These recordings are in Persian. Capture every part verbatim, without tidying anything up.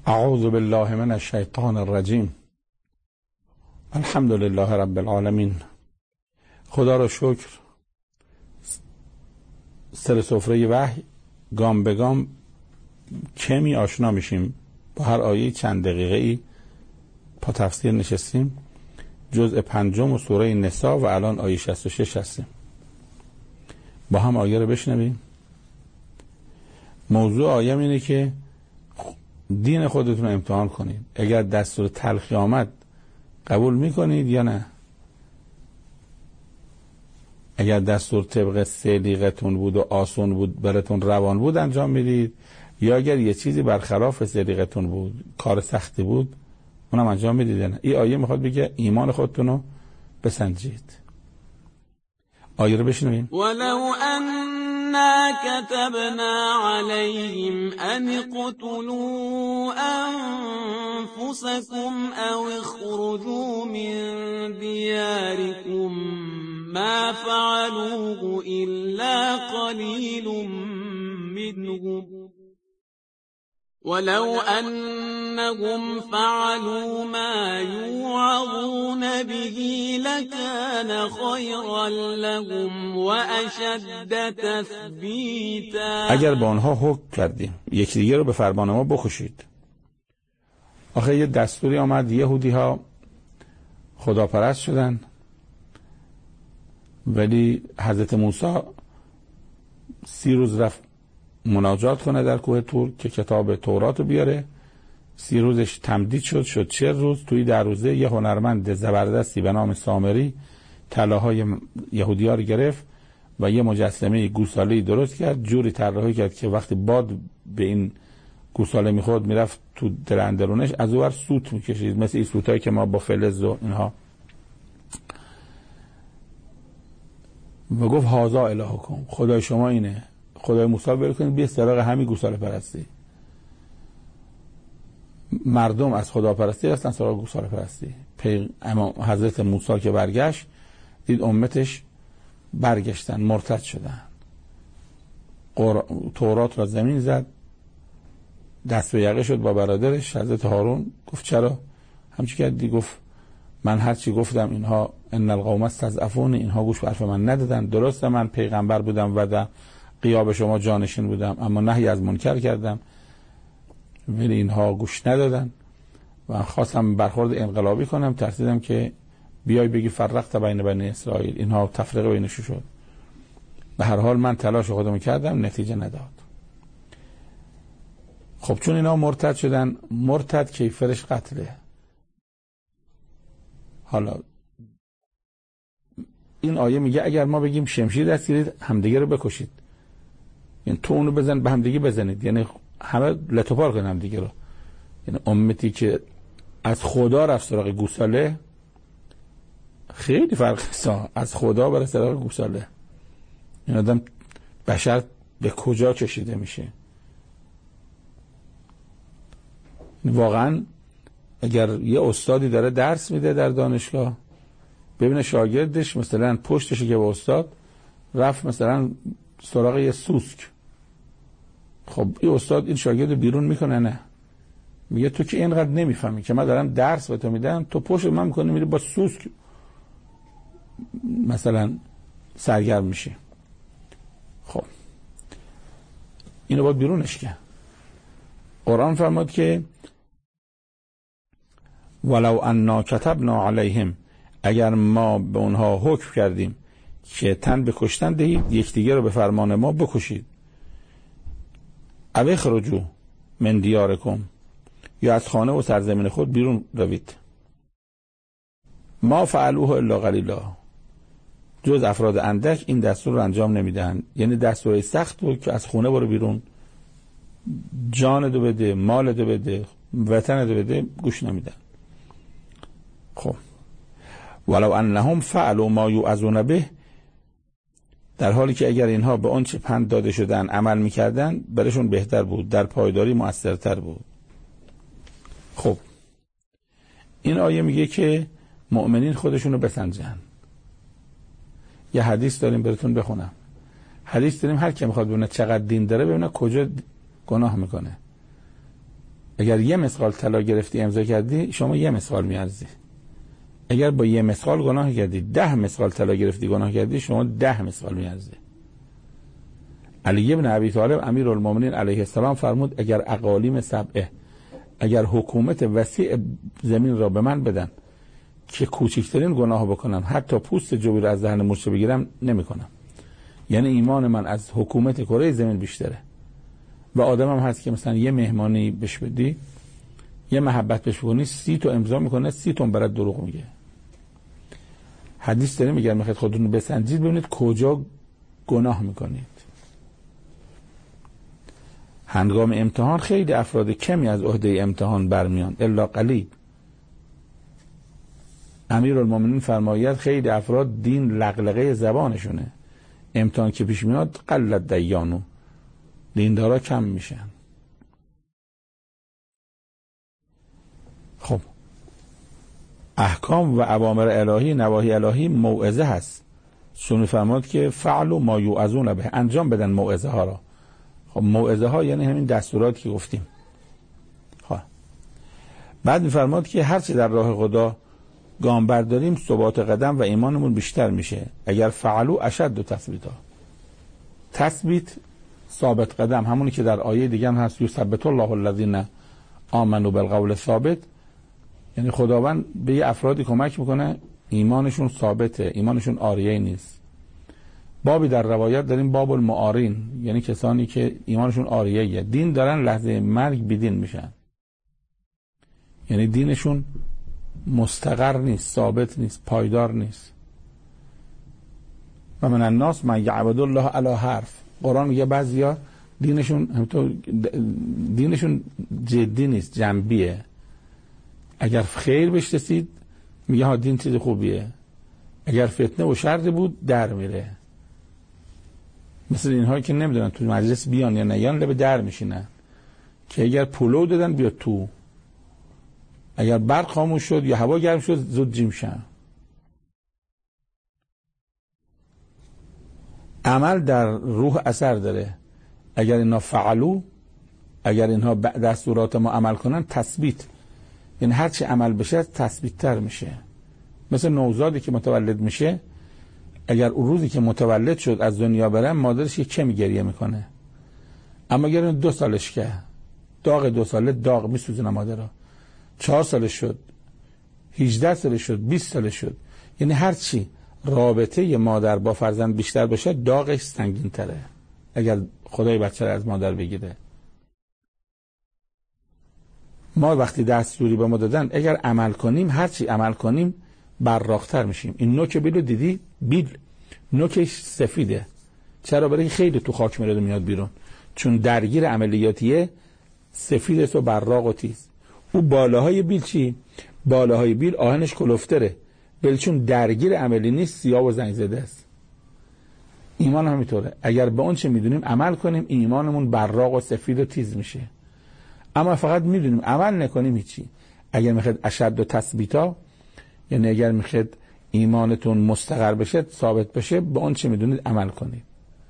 اعوذ بالله من الشیطان الرجیم. الحمد لله رب العالمین. خدا را شکر، سر سفره وحی گام به گام کمی آشنا میشیم. با هر آیه چند دقیقه ای پا تفسیر نشستیم. جزء پنجم و سوره نساء و الان آیه شصت و شش هستیم. با هم آیه رو بشنویم. موضوع آیه اینه که دین خودتون رو امتحان کنید. اگر دستور تلخی آمد قبول میکنید یا نه؟ اگر دستور طبق سلیقتون بود و آسون بود، براتون روان بود انجام میدید، یا اگر یه چیزی برخلاف سلیقتون بود، کار سختی بود، اونم انجام میدید نه؟ این آیه میخواد بگه ایمان خودتون رو بسنجید. آیه رو بشنویم. ولو أنا كتبنا عليهم أن اقتلوا أنفسكم أو اخرجوا من دياركم ما فعلوه إلا قليل منهم ولو أنهم فعلوا ما يوعظون به لكان خيرا لهم وأشد تثبيتا. اگر با آنها حکم کردیم یکی دیگه رو به فرمان ما بکشید. آخه یه دستوری آمد، یهودی ها خداپرست شدن، ولی حضرت موسی سی روز رفت مناجات کنه در کوه طور که کتاب تورات رو بیاره. سی روزش تمدید شد شد چهل روز. توی در روزه یه هنرمند زبردستی به نام سامری طلاهای یهودی ها رو گرفت و یه مجسمه گوساله‌ای درست کرد. جوری طراحی کرد که وقتی باد به این گوساله میخورد میرفت تو در اندرونش، از اونور سوت میکشید، مثل این سوتایی که ما با فلز و اینها. و گفت هازا الهکم، خدای شما اینه. خدای موسی بر کنید بیا سراغ همین گوساله پرستی. مردم از خدا پرستی رفتن سراغ گوساله پرستی. اما حضرت موسی که برگشت دید امتش برگشتن، مرتد شدن. تورات را زمین زد، دست به یقه شد با برادرش حضرت هارون. گفت چرا همچی کردی؟ گفت من هر چی گفتم اینها ان القوم استضعفون، اینها گوش به حرف من ندادن. درسته من پیغمبر بودم و در غیاب شما جانشین بودم، اما نهی از منکر کردم ولی اینها گوش ندادن و خواستم برخورد انقلابی کنم. ترسیدم که بیای بگی فرقت بین بنی اسرائیل، اینها تفریق بینشون شد. به هر حال من تلاش خودم کردم، نتیجه نداد. خب چون اینا مرتد شدن، مرتد کیفرش قتله. حالا این آیه میگه اگر ما بگیم شمشیر دست گیرید همدیگه رو بکشید، یعنی تو اونو بزن به همدیگه بزنید، یعنی همه لطوپار کنن همدیگه رو. یعنی امتی که از خدا رفت سراغ گوساله خیلی فرق است. از خدا بره سراغ گوساله، این آدم بشر به کجا کشیده میشه؟ واقعا اگر یه استادی داره درس میده در دانشگاه، ببینه شاگردش مثلا پشتش که به استاد رفت مثلا سراغ یه سوسک، خب این استاد این شاگرد بیرون میکنه؟ نه، میگه تو که اینقدر نمیفهمی که من دارم درس به تو میدم، تو پشت من میکنی میری با سوسک مثلا سرگرم میشی. خب اینو باید بیرونش کرد. قرآن فرماد که ولو انا کتبنا علیهم، اگر ما به اونها حکم کردیم که تن به کشتن دهید یکدیگر رو به فرمان ما بکشید، او اخرجوا من دیارکم، یا از خانه و سرزمین خود بیرون روید، ما فعلوه الا قلیلا، جز افراد اندک این دستور رو انجام نمیدن. یعنی دستور سخت بود که از خونه برو بیرون، جان دو بده، مال دو بده، وطن دو بده، گوش نمیدن. خب ولو انهم فعلوا ما یوعظون به، در حالی که اگر اینها به آنچه پند داده شدن عمل میکردن برشون بهتر بود، در پایداری مؤثرتر بود. خب این آیه میگه که مؤمنین خودشونو بسنجن. یه حدیث داریم براتون بخونم. حدیث داریم هر کی میخواد ببینه چقدر دین داره، ببینه کجا گناه میکنه. اگر یه مسقال طلا گرفتی امضا کردی، شما یه مسقال میارزی. اگر با یه مسقال گناه کردی، ده مسقال طلا گرفتی گناه کردی، شما ده مسقال میارزی. علی ابن ابی طالب امیرالمومنین علیه السلام فرمود اگر اقالیم سبعه، اگر حکومت وسیع زمین را به من بدن که کوچکترین گناه بکنم، حتی پوست جوی را از دهن مورچه بگیرم، نمیکنم. یعنی ایمان من از حکومت کره زمین بیشتره. و آدم هم هست که مثلا یه مهمانی بهش بدی، یه محبت بهش بکنی، سی تا امضا میکنه، سی تا برات دروغ میگه. حدیث داره میگه میخواید خودتون رو بسنجید ببینید کجا گناه میکنید. هنگام امتحان خیلی افراد کمی از عهده امتحان برمیان، الا قلیل. امیرالمومنین فرماید خیلی افراد دین لغلقه زبانشونه، امتحان که پیش میاد قلت دیانو، دیندارا کم میشن. خب احکام و اوامر الهی، نواهی الهی موعظه هست. چون فرمود که فعل و ما یوعظون به، انجام بدن موعظه ها را. خب موعظه ها یعنی همین دستوراتی که گفتیم. خب بعد میفرماد که هر چه در راه خدا گام برداریم ثبات قدم و ایمانمون بیشتر میشه. اگر فعلو اشد و تثبیتا، تثبیت ثابت قدم، همونی که در آیه دیگه هم هست یثبت الله الذین آمنوا بالقول الثابت، یعنی خداوند به یه افرادی کمک میکنه ایمانشون ثابته، ایمانشون آریه نیست. بابی در روایت داریم باب المعارین، یعنی کسانی که ایمانشون آریه، دین دارن لحظه مرگ بیدین میشن، یعنی دینشون مستقر نیست، ثابت نیست، پایدار نیست. و من الناس من یعبد الله علی حرف. قرآن میگه بعضیا دینشون همینطور دینشون جدی نیست، جنبیه. اگر خیر بهش رسید میگه ها دین چیز خوبیه، اگر فتنه و شر بود در میره. مثل اینها که نمیدونن تو مجلس بیان یا نیان، لب در میشینن که اگر پلو دادن بیاد تو، اگر برق خاموش شد یا هوا گرم شد زود جیم شن. عمل در روح اثر داره. اگر اینا فعلو، اگر اینها دستورات ما عمل کنن، تثبیت، یعنی هر چی عمل بشه تثبیت تر میشه. مثل نوزادی که متولد میشه، اگر اون روزی که متولد شد از دنیا بره، مادرش یک کمی گریه میکنه، اما اگر دو سالش که داغ دو ساله داغ میسوزونه مادرها، چهار سالش شد، هجده سالش شد، بیست سالش شد، یعنی هر چی رابطه ی مادر با فرزند بیشتر بشه داغش سنگین تره اگر خدای بچه را از مادر بگیره. ما وقتی دستوری به ما دادن اگر عمل کنیم، هر چی عمل کنیم براق‌تر میشیم. این نوک بیلو دیدی؟ بیل نوکش سفیده. چرا؟ برای خیلی تو خاک میاد میاد بیرون، چون درگیر عملیاتیه، سفید است و براق و تیز. او بالاهای بیل چی؟ بالاهای بیل آهنش کلفتره، بل چون درگیر عملی نیست سیاه و زنگ زده است. ایمان همینطوره، اگر به اون چه میدونیم عمل کنیم ایمانمون براق و سفید و تیز میشه. اما فقط میدونیم عمل نکنیم هیچی. اگر میخواد اشد و تثبیتا، یعنی اگر میخواد ایمانتون مستقر بشه، ثابت بشه، به اون چه میدونید عمل کنید.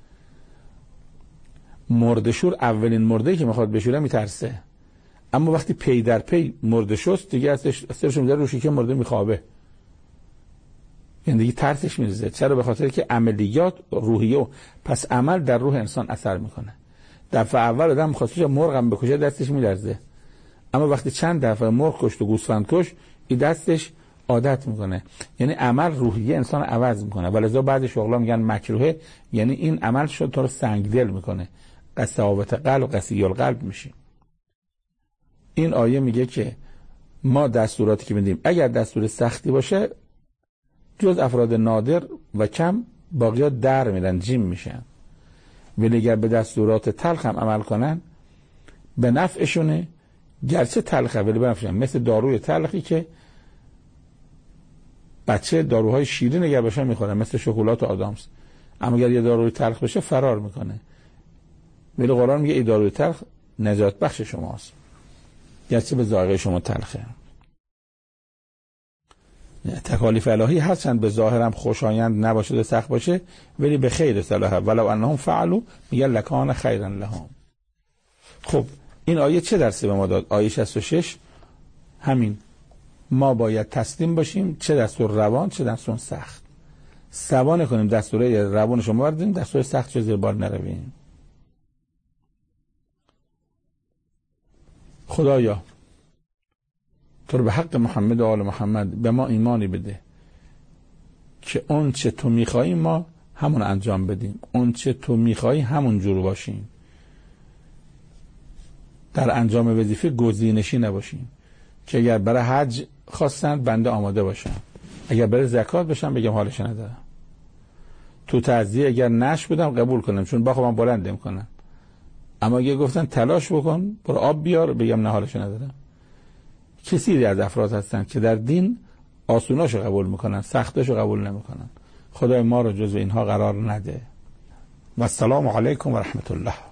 مردشور اولین مرده که میخواد بشوره میترسه، اما وقتی پی در پی مرده شست دیگه اثرش میذاره روشی که مرده میخوابه، یعنی دیگه ترسش میریزه. چرا؟ به خاطر که عملیات روحیه، پس عمل در روح انسان اثر میکنه. دفعه اول آدم میخواستش مرغم بکشه دستش میلرزه، اما وقتی چند دفعه مرغ کشت و گوسفند کش، این دستش عادت میکنه. یعنی عمل روحیه انسان عوض میکنه. ولذا بعضی شغلا میگن مکروهه، یعنی این عمل شد تو رو سنگدل میکنه، قساوت قلب و قسی القلب میشی. این آیه میگه که ما دستوراتی که میدیم اگر دستور سختی باشه، جز افراد نادر و کم باقیات در میرن، جیم میشن. ولی اگر به دستورات تلخ هم عمل کنن به نفعشونه، گرچه تلخه ولی به نفعشونه. مثل داروی تلخی که بچه داروهای شیرین اگر باشن میخورن، مثل شکلات و آدامس، اما اگر یه داروی تلخ بشه فرار میکنه. ولی قرآن میگه این داروی تلخ نجات بخش شماست، گرچه به ذائقه شما تلخه. تکالیف الهی هرچند به ظاهرم خوشایند نباشه و سخت باشه، ولی به خیر صلاحه. ولو انهم فعلوا میگه لکان خیرا لهم. خب این آیه چه درسی به ما داد؟ آیه شصت و شش همین، ما باید تسلیم باشیم، چه دستور روان چه دستور سخت. سوانه کنیم دستوره روان شما بردیم، دستور سخت چه زیر بار نرویم. خدایا تو رو به حق محمد و آل محمد به ما ایمانی بده که اون چه تو میخوایی ما همون انجام بدیم، اون چه تو میخوایی همون جور باشیم، در انجام وظیفه گزینشی نباشیم، که اگر برای حج خواستن بنده آماده باشم، اگر برای زکات باشم بگم حالش ندارم، تو تعزیه اگر نش بودم قبول کنم چون با خودم بلندم کنم، اما اگه گفتن تلاش بکن برو آب بیار بگم نه حالش ندارم. کسی از افراد هستن که در دین آسوناشو قبول میکنن، سختاشو قبول نمیکنن. خدای ما رو جزو اینها قرار نده. و السلام علیکم و رحمت الله.